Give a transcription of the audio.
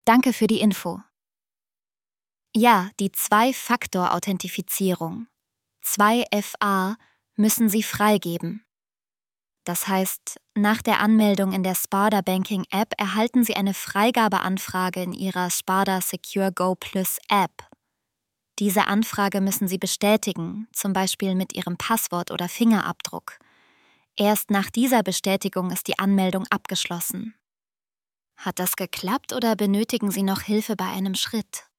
Danke für die Info. Ja, die Zwei-Faktor-Authentifizierung, 2FA, müssen Sie freigeben. Das heißt, nach der Anmeldung in der Sparda Banking App erhalten Sie eine Freigabeanfrage in Ihrer Sparda Secure Go Plus App. Diese Anfrage müssen Sie bestätigen, zum Beispiel mit Ihrem Passwort oder Fingerabdruck. Erst nach dieser Bestätigung ist die Anmeldung abgeschlossen. Hat das geklappt oder benötigen Sie noch Hilfe bei einem Schritt?